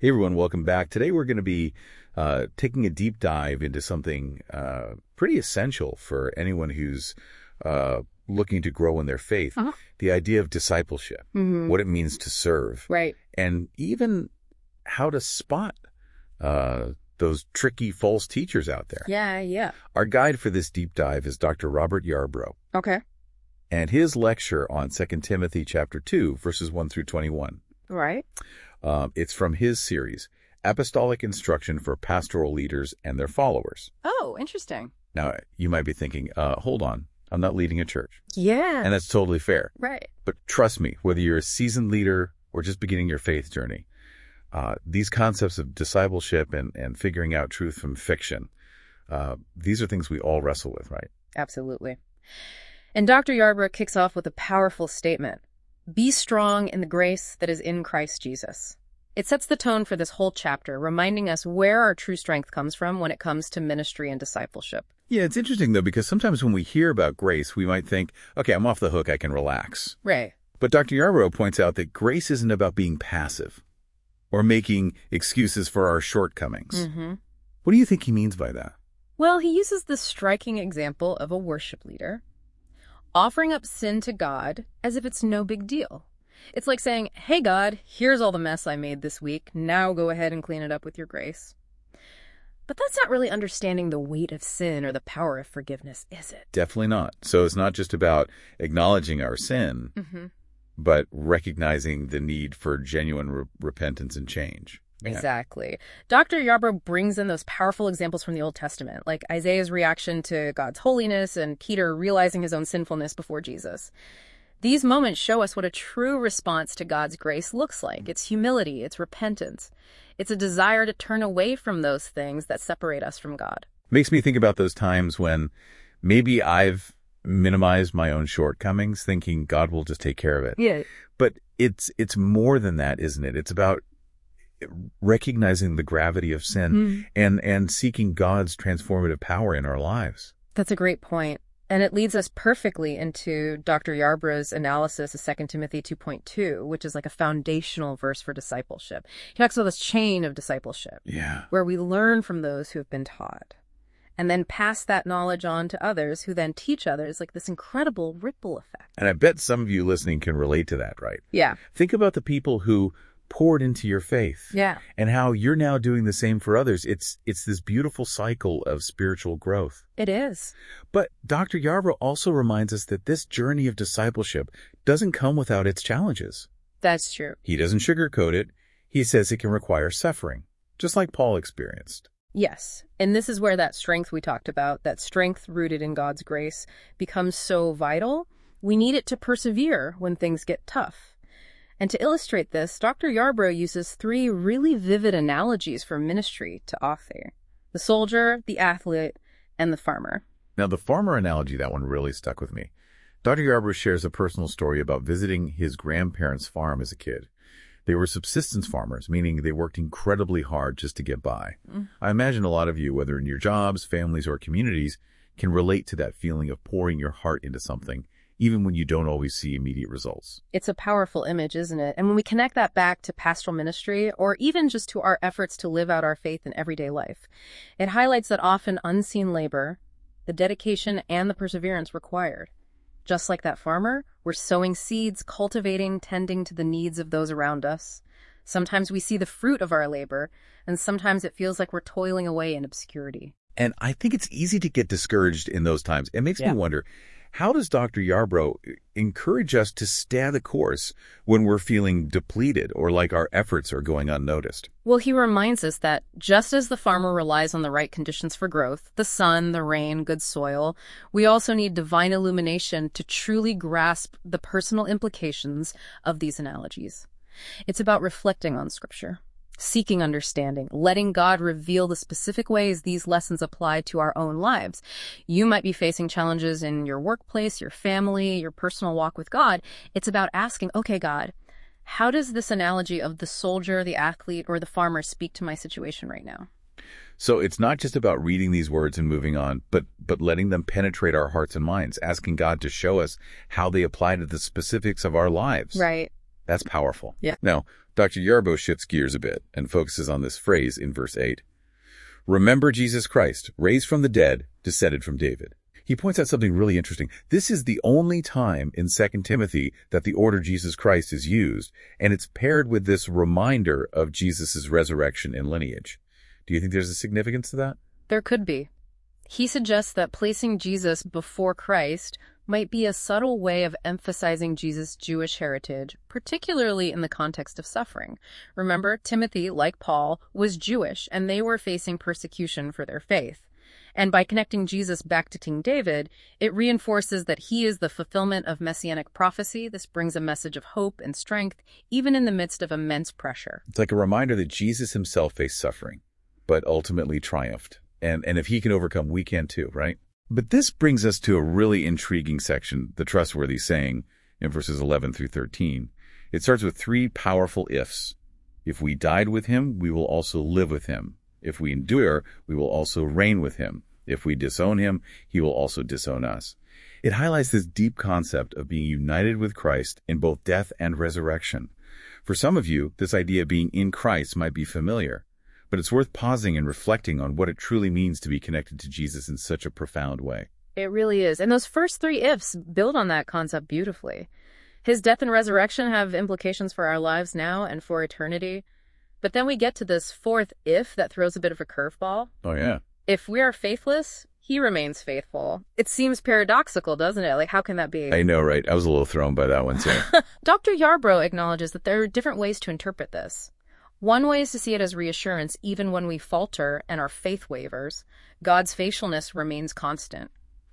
Hey everyone, welcome back. Today we're going to be taking a deep dive into something pretty essential for anyone who's looking to grow in their faith. The idea of discipleship, what it means to serve, right, and even how to spot those tricky false teachers out there. Yeah. Our guide for this deep dive is Dr. Robert Yarbrough. Okay. And his lecture on 2 Timothy chapter 2, verses 1 through 21. Right. It's from his series, Apostolic Instruction for Pastoral Leaders and Their Followers. Oh, interesting. Now, you might be thinking, hold on, I'm not leading a church. Yeah. And that's totally fair. Right. But trust me, whether you're a seasoned leader or just beginning your faith journey, these concepts of discipleship and figuring out truth from fiction, these are things we all wrestle with, right? Absolutely. And Dr. Yarbrough kicks off with a powerful statement. Be strong in the grace that is in Christ Jesus. It sets the tone for this whole chapter, reminding us where our true strength comes from when it comes to ministry and discipleship. Yeah, it's interesting, though, because sometimes when we hear about grace, we might think, okay, I'm off the hook, I can relax. Right. But Dr. Yarbrough points out that grace isn't about being passive or making excuses for our shortcomings. What do you think he means by that? Well, he uses the striking example of a worship leader offering up sin to God as if it's no big deal. It's like saying, hey, God, here's all the mess I made this week. Now go ahead and clean it up with your grace. But that's not really understanding the weight of sin or the power of forgiveness, is it? Definitely not. So it's not just about acknowledging our sin, but recognizing the need for genuine repentance and change. Exactly. Dr. Yarbrough brings in those powerful examples from the Old Testament, like Isaiah's reaction to God's holiness and Peter realizing his own sinfulness before Jesus. These moments show us what a true response to God's grace looks like. It's humility, it's repentance. It's a desire to turn away from those things that separate us from God. Makes me think about those times when maybe I've minimized my own shortcomings, thinking God will just take care of it. Yeah. But it's more than that, isn't it? It's about recognizing the gravity of sin and seeking God's transformative power in our lives. That's a great point. And it leads us perfectly into Dr. Yarbrough's analysis of 2 Timothy 2.2, which is like a foundational verse for discipleship. He talks about this chain of discipleship, where we learn from those who have been taught and then pass that knowledge on to others who then teach others, like this incredible ripple effect. And I bet some of you listening can relate to that, right? Yeah. Think about the people who poured into your faith. Yeah. And how you're now doing the same for others. It's this beautiful cycle of spiritual growth. It is. But Dr. Yarbrough also reminds us that this journey of discipleship doesn't come without its challenges. That's true. He doesn't sugarcoat it. He says it can require suffering, just like Paul experienced. Yes. And this is where that strength we talked about, that strength rooted in God's grace, becomes so vital. We need it to persevere when things get tough. And to illustrate this, Dr. Yarbrough uses 3 really vivid analogies for ministry to author: the soldier, the athlete, and the farmer. Now, the farmer analogy, that one really stuck with me. Dr. Yarbrough shares a personal story about visiting his grandparents' farm as a kid. They were subsistence farmers, meaning they worked incredibly hard just to get by. I imagine a lot of you, whether in your jobs, families, or communities, can relate to that feeling of pouring your heart into something, even when you don't always see immediate results. It's a powerful image, isn't it? And when we connect that back to pastoral ministry, or even just to our efforts to live out our faith in everyday life, it highlights that often unseen labor, the dedication and the perseverance required. Just like that farmer, we're sowing seeds, cultivating, tending to the needs of those around us. Sometimes we see the fruit of our labor, and sometimes it feels like we're toiling away in obscurity. And I think it's easy to get discouraged in those times. It makes me wonder, how does Dr. Yarbrough encourage us to stay the course when we're feeling depleted or like our efforts are going unnoticed? Well, he reminds us that just as the farmer relies on the right conditions for growth, the sun, the rain, good soil, we also need divine illumination to truly grasp the personal implications of these analogies. It's about reflecting on Scripture, seeking understanding, letting God reveal the specific ways these lessons apply to our own lives. You might be facing challenges in your workplace, your family, your personal walk with God. It's about asking, okay, God, how does this analogy of the soldier, the athlete, or the farmer speak to my situation right now? So it's not just about reading these words and moving on, but letting them penetrate our hearts and minds, asking God to show us how they apply to the specifics of our lives. Right. That's powerful. Yeah. Now, Dr. Yarbrough shifts gears a bit and focuses on this phrase in verse 8. Remember Jesus Christ, raised from the dead, descended from David. He points out something really interesting. This is the only time in 2 Timothy that the order Jesus Christ is used, and it's paired with this reminder of Jesus' resurrection and lineage. Do you think there's a significance to that? There could be. He suggests that placing Jesus before Christ might be a subtle way of emphasizing Jesus' Jewish heritage, particularly in the context of suffering. Remember, Timothy, like Paul, was Jewish, and they were facing persecution for their faith. And by connecting Jesus back to King David, it reinforces that he is the fulfillment of messianic prophecy. This brings a message of hope and strength, even in the midst of immense pressure. It's like a reminder that Jesus himself faced suffering, but ultimately triumphed. And if he can overcome, we can too, right? But this brings us to a really intriguing section, the trustworthy saying, in verses 11 through 13. It starts with three powerful ifs. If we died with him, we will also live with him. If we endure, we will also reign with him. If we disown him, he will also disown us. It highlights this deep concept of being united with Christ in both death and resurrection. For some of you, this idea of being in Christ might be familiar, but it's worth pausing and reflecting on what it truly means to be connected to Jesus in such a profound way. It really is. And those first three ifs build on that concept beautifully. His death and resurrection have implications for our lives now and for eternity. But then we get to this fourth if that throws a bit of a curveball. Oh, yeah. If we are faithless, he remains faithful. It seems paradoxical, doesn't it? Like, how can that be? I know, right? I was a little thrown by that one, too. Dr. Yarbrough acknowledges that there are different ways to interpret this. One way is to see it as reassurance even when we falter and our faith wavers. God's faithfulness remains constant.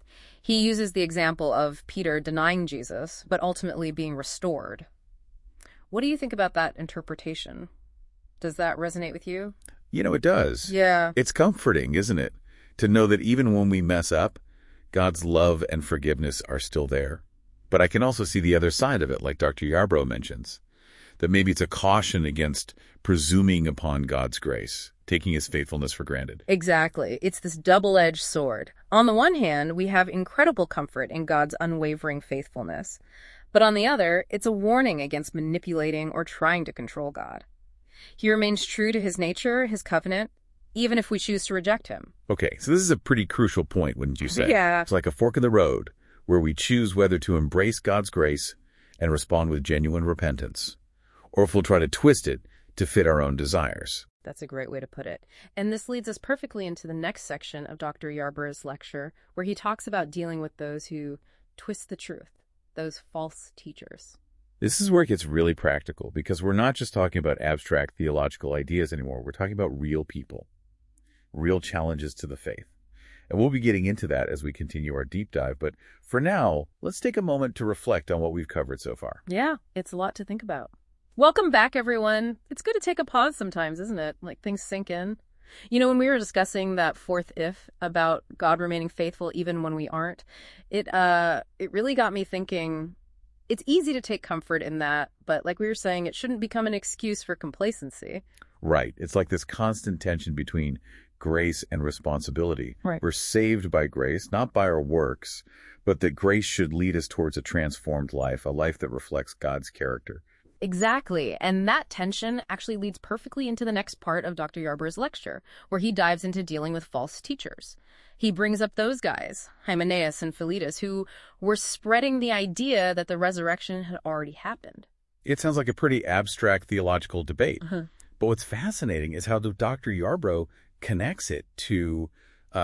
He uses the example of Peter denying Jesus, but ultimately being restored. What do you think about that interpretation? Does that resonate with you? You know, it does. Yeah. It's comforting, isn't it? To know that even when we mess up, God's love and forgiveness are still there. But I can also see the other side of it, like Dr. Yarbrough mentions, that maybe it's a caution against presuming upon God's grace, taking his faithfulness for granted. Exactly. It's this double-edged sword. On the one hand, we have incredible comfort in God's unwavering faithfulness. But on the other, it's a warning against manipulating or trying to control God. He remains true to his nature, his covenant, even if we choose to reject him. Okay, so this is a pretty crucial point, wouldn't you say? Yeah. It's like a fork in the road where we choose whether to embrace God's grace and respond with genuine repentance, or if we'll try to twist it to fit our own desires. That's a great way to put it. And this leads us perfectly into the next section of Dr. Yarbrough's lecture, where he talks about dealing with those who twist the truth, those false teachers. This is where it gets really practical, because we're not just talking about abstract theological ideas anymore. We're talking about real people, real challenges to the faith. And we'll be getting into that as we continue our deep dive. But for now, let's take a moment to reflect on what we've covered so far. Yeah, it's a lot to think about. Welcome back, everyone. It's good to take a pause sometimes, isn't it? Like things sink in. You know, when we were discussing that fourth if about God remaining faithful even when we aren't, it really got me thinking. It's easy to take comfort in that, but like we were saying, it shouldn't become an excuse for complacency. Right. It's like this constant tension between grace and responsibility. Right. We're saved by grace, not by our works, but that grace should lead us towards a transformed life, a life that reflects God's character. Exactly. And that tension actually leads perfectly into the next part of Dr. Yarbrough's lecture, where he dives into dealing with false teachers. He brings up those guys, Hymenaeus and Philetus, who were spreading the idea that the resurrection had already happened. It sounds like a pretty abstract theological debate. But what's fascinating is how Dr. Yarbrough connects it to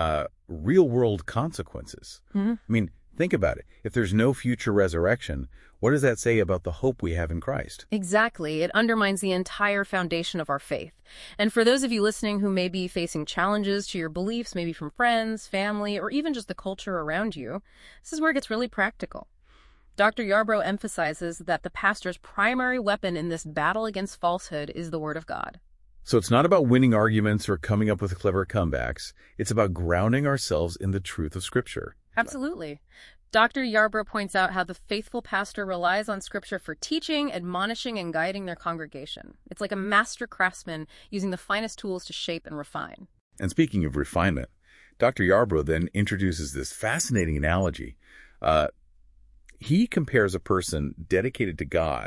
real-world consequences. I mean, think about it. If there's no future resurrection, what does that say about the hope we have in Christ? Exactly. It undermines the entire foundation of our faith. And for those of you listening who may be facing challenges to your beliefs, maybe from friends, family, or even just the culture around you, this is where it gets really practical. Dr. Yarbrough emphasizes that the pastor's primary weapon in this battle against falsehood is the Word of God. So it's not about winning arguments or coming up with clever comebacks. It's about grounding ourselves in the truth of Scripture. Absolutely. Dr. Yarbrough points out how the faithful pastor relies on Scripture for teaching, admonishing, and guiding their congregation. It's like a master craftsman using the finest tools to shape and refine. And speaking of refinement, Dr. Yarbrough then introduces this fascinating analogy. He compares a person dedicated to God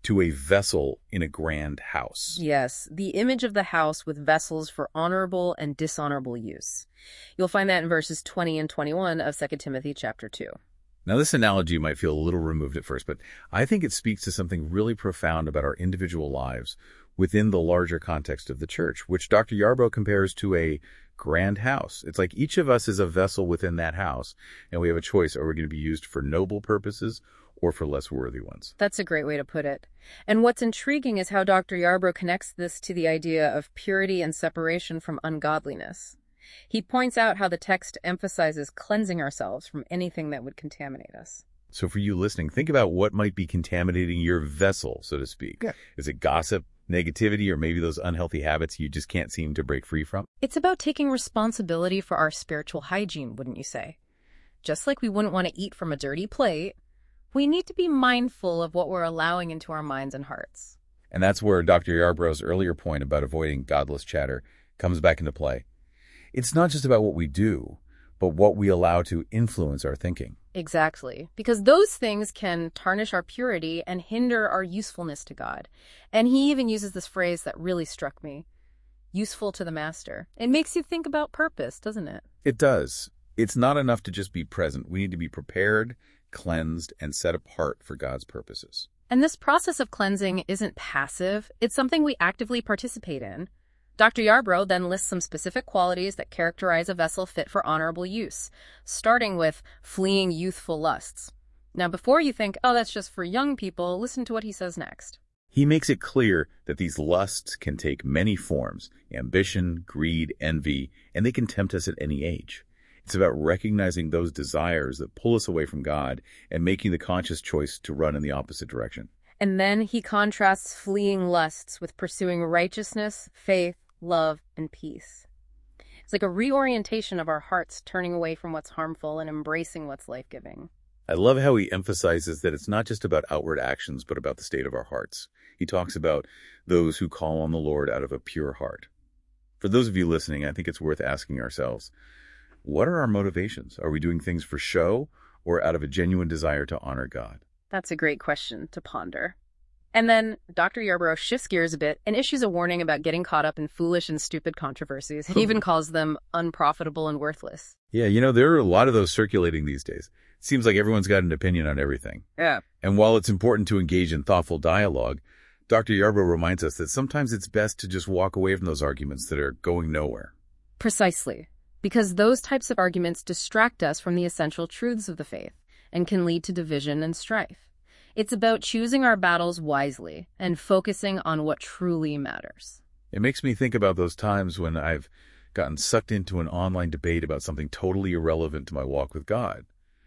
to a vessel in a grand house. Yes, the image of the house with vessels for honorable and dishonorable use. You'll find that in verses 20 and 21 of 2 Timothy chapter 2. Now, this analogy might feel a little removed at first, but I think it speaks to something really profound about our individual lives within the larger context of the church, which Dr. Yarbrough compares to a grand house. It's like each of us is a vessel within that house, and we have a choice. Are we going to be used for noble purposes or for less worthy ones? That's a great way to put it. And what's intriguing is how Dr. Yarbrough connects this to the idea of purity and separation from ungodliness. He points out how the text emphasizes cleansing ourselves from anything that would contaminate us. So for you listening, think about what might be contaminating your vessel, so to speak. Yeah. Is it gossip, negativity, or maybe those unhealthy habits you just can't seem to break free from? It's about taking responsibility for our spiritual hygiene, wouldn't you say? Just like we wouldn't want to eat from a dirty plate, we need to be mindful of what we're allowing into our minds and hearts. And that's where Dr. Yarbrough's earlier point about avoiding godless chatter comes back into play. It's not just about what we do, but what we allow to influence our thinking. Exactly, because those things can tarnish our purity and hinder our usefulness to God. And he even uses this phrase that really struck me, useful to the master. It makes you think about purpose, doesn't it? It does. It's not enough to just be present. We need to be prepared, cleansed, and set apart for God's purposes. And this process of cleansing isn't passive. It's something we actively participate in. Dr. Yarbrough then lists some specific qualities that characterize a vessel fit for honorable use, starting with fleeing youthful lusts. Now, before you think, oh, that's just for young people, listen to what he says next. He makes it clear that these lusts can take many forms: ambition, greed, envy, and they can tempt us at any age. It's about recognizing those desires that pull us away from God and making the conscious choice to run in the opposite direction. And then he contrasts fleeing lusts with pursuing righteousness, faith, love, and peace. It's like a reorientation of our hearts, turning away from what's harmful and embracing what's life-giving. I love how he emphasizes that it's not just about outward actions, but about the state of our hearts. He talks about those who call on the Lord out of a pure heart. For those of you listening, I think it's worth asking ourselves, what are our motivations? Are we doing things for show or out of a genuine desire to honor God? That's a great question to ponder. And then Dr. Yarbrough shifts gears a bit and issues a warning about getting caught up in foolish and stupid controversies. He even calls them unprofitable and worthless. Yeah, there are a lot of those circulating these days. It seems like everyone's got an opinion on everything. Yeah. And while it's important to engage in thoughtful dialogue, Dr. Yarbrough reminds us that sometimes it's best to just walk away from those arguments that are going nowhere. Precisely. Because those types of arguments distract us from the essential truths of the faith and can lead to division and strife. It's about choosing our battles wisely and focusing on what truly matters. It makes me think about those times when I've gotten sucked into an online debate about something totally irrelevant to my walk with God.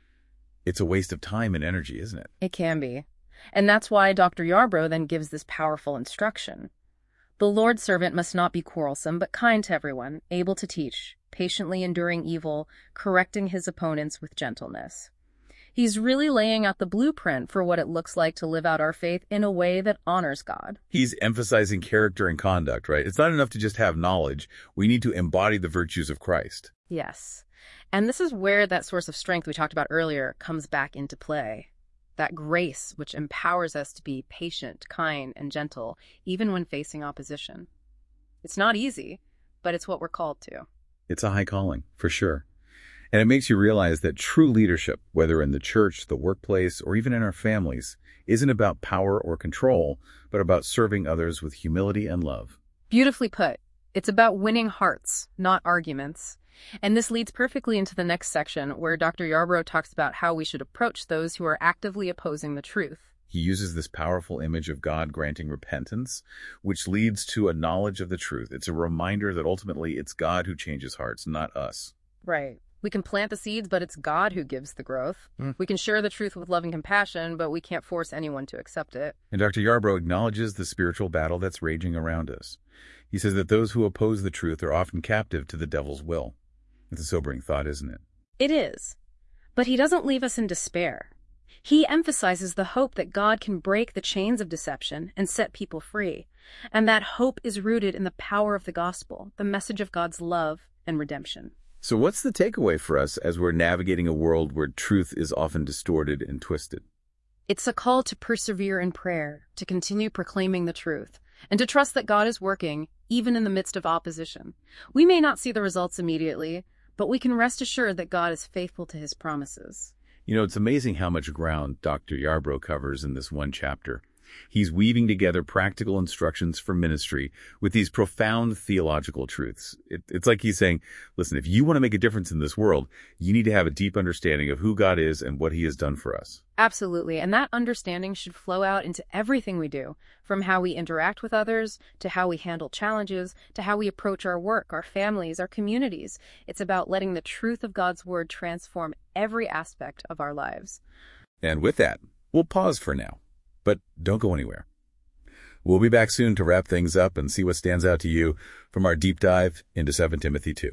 It's a waste of time and energy, isn't it? It can be. And that's why Dr. Yarbrough then gives this powerful instruction. The Lord's servant must not be quarrelsome, but kind to everyone, able to teach, patiently enduring evil, correcting his opponents with gentleness. He's really laying out the blueprint for what it looks like to live out our faith in a way that honors God. He's emphasizing character and conduct, right? It's not enough to just have knowledge. We need to embody the virtues of Christ. Yes. And this is where that source of strength we talked about earlier comes back into play. That grace which empowers us to be patient, kind, and gentle, even when facing opposition. It's not easy, but it's what we're called to. It's a high calling, for sure. And it makes you realize that true leadership, whether in the church, the workplace, or even in our families, isn't about power or control, but about serving others with humility and love. Beautifully put. It's about winning hearts, not arguments. And this leads perfectly into the next section, where Dr. Yarbrough talks about how we should approach those who are actively opposing the truth. He uses this powerful image of God granting repentance, which leads to a knowledge of the truth. It's a reminder that ultimately it's God who changes hearts, not us. Right. We can plant the seeds, but it's God who gives the growth. We can share the truth with love and compassion, but we can't force anyone to accept it. And Dr. Yarbrough acknowledges the spiritual battle that's raging around us. He says that those who oppose the truth are often captive to the devil's will. It's a sobering thought, isn't it? It is. But he doesn't leave us in despair. He emphasizes the hope that God can break the chains of deception and set people free. And that hope is rooted in the power of the gospel, the message of God's love and redemption. So what's the takeaway for us as we're navigating a world where truth is often distorted and twisted? It's a call to persevere in prayer, to continue proclaiming the truth, and to trust that God is working, even in the midst of opposition. We may not see the results immediately, but we can rest assured that God is faithful to his promises. You know, it's amazing how much ground Dr. Yarbrough covers in this one chapter. He's weaving together practical instructions for ministry with these profound theological truths. It's like he's saying, listen, if you want to make a difference in this world, you need to have a deep understanding of who God is and what he has done for us. Absolutely, and that understanding should flow out into everything we do, from how we interact with others, to how we handle challenges, to how we approach our work, our families, our communities. It's about letting the truth of God's word transform every aspect of our lives. And with that, we'll pause for now. But don't go anywhere. We'll be back soon to wrap things up and see what stands out to you from our deep dive into 2 Timothy 2.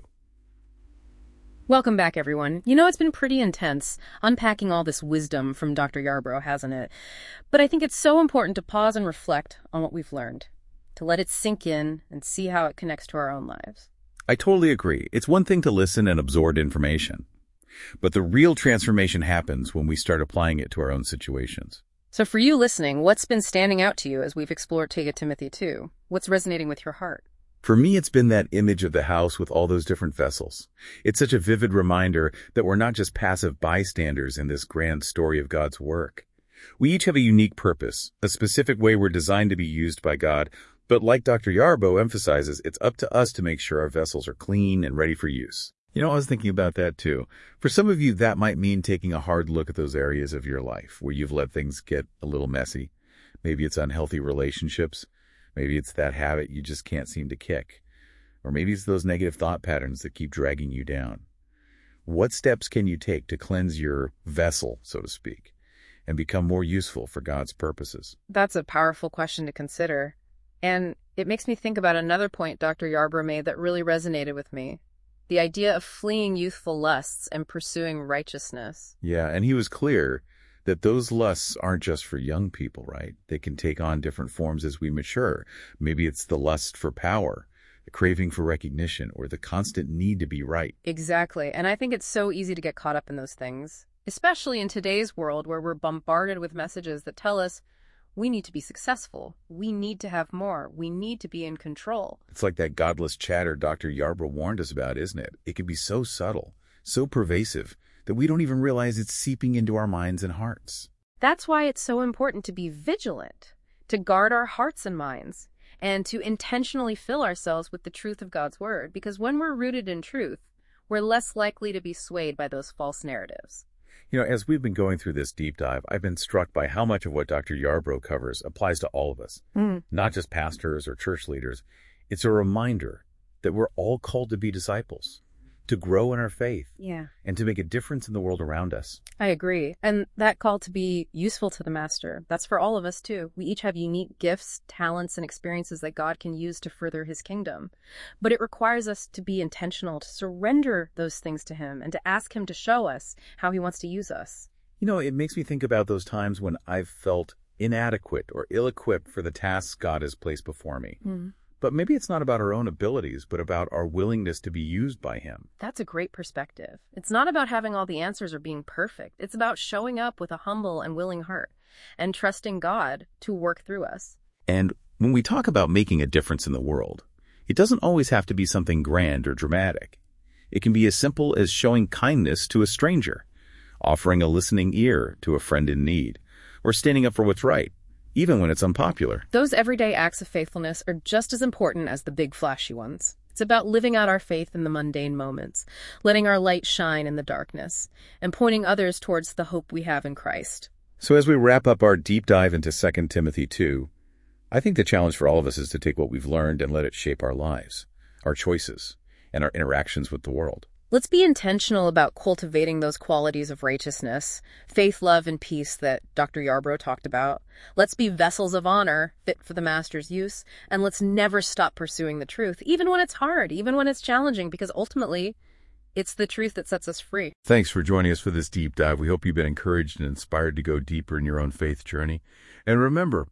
Welcome back, everyone. You know, it's been pretty intense unpacking all this wisdom from Dr. Yarbrough, hasn't it? But I think it's so important to pause and reflect on what we've learned, to let it sink in and see how it connects to our own lives. I totally agree. It's one thing to listen and absorb information, but the real transformation happens when we start applying it to our own situations. So for you listening, what's been standing out to you as we've explored 2 Timothy 2? What's resonating with your heart? For me, it's been that image of the house with all those different vessels. It's such a vivid reminder that we're not just passive bystanders in this grand story of God's work. We each have a unique purpose, a specific way we're designed to be used by God, but like Dr. Yarbrough emphasizes, it's up to us to make sure our vessels are clean and ready for use. You know, I was thinking about that too. For some of you, that might mean taking a hard look at those areas of your life where you've let things get a little messy. Maybe it's unhealthy relationships. Maybe it's that habit you just can't seem to kick. Or maybe it's those negative thought patterns that keep dragging you down. What steps can you take to cleanse your vessel, so to speak, and become more useful for God's purposes? That's a powerful question to consider. And it makes me think about another point Dr. Yarbrough made that really resonated with me. The idea of fleeing youthful lusts and pursuing righteousness. Yeah, and he was clear that those lusts aren't just for young people, right? They can take on different forms as we mature. Maybe it's the lust for power, the craving for recognition, or the constant need to be right. Exactly, and I think it's so easy to get caught up in those things, especially in today's world where we're bombarded with messages that tell us we need to be successful. We need to have more. We need to be in control. It's like that godless chatter Dr. Yarbrough warned us about, isn't it? It can be so subtle, so pervasive, that we don't even realize it's seeping into our minds and hearts. That's why it's so important to be vigilant, to guard our hearts and minds, and to intentionally fill ourselves with the truth of God's word. Because when we're rooted in truth, we're less likely to be swayed by those false narratives. You know, as we've been going through this deep dive, I've been struck by how much of what Dr. Yarbrough covers applies to all of us, not just pastors or church leaders. It's a reminder that we're all called to be disciples, to grow in our faith, and to make a difference in the world around us. I agree. And that call to be useful to the Master, that's for all of us too. We each have unique gifts, talents, and experiences that God can use to further his kingdom. But it requires us to be intentional, to surrender those things to him, and to ask him to show us how he wants to use us. You know, it makes me think about those times when I've felt inadequate or ill-equipped for the tasks God has placed before me. But maybe it's not about our own abilities, but about our willingness to be used by him. That's a great perspective. It's not about having all the answers or being perfect. It's about showing up with a humble and willing heart and trusting God to work through us. And when we talk about making a difference in the world, it doesn't always have to be something grand or dramatic. It can be as simple as showing kindness to a stranger, offering a listening ear to a friend in need, or standing up for what's right, even when it's unpopular. Those everyday acts of faithfulness are just as important as the big flashy ones. It's about living out our faith in the mundane moments, letting our light shine in the darkness, and pointing others towards the hope we have in Christ. So as we wrap up our deep dive into 2 Timothy 2, I think the challenge for all of us is to take what we've learned and let it shape our lives, our choices, and our interactions with the world. Let's be intentional about cultivating those qualities of righteousness, faith, love, and peace that Dr. Yarbrough talked about. Let's be vessels of honor, fit for the Master's use, and let's never stop pursuing the truth, even when it's hard, even when it's challenging, because ultimately, it's the truth that sets us free. Thanks for joining us for this deep dive. We hope you've been encouraged and inspired to go deeper in your own faith journey. And remember,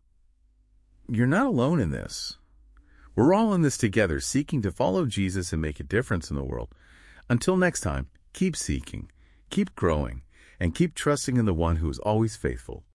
you're not alone in this. We're all in this together, seeking to follow Jesus and make a difference in the world. Until next time, keep seeking, keep growing, and keep trusting in the one who is always faithful.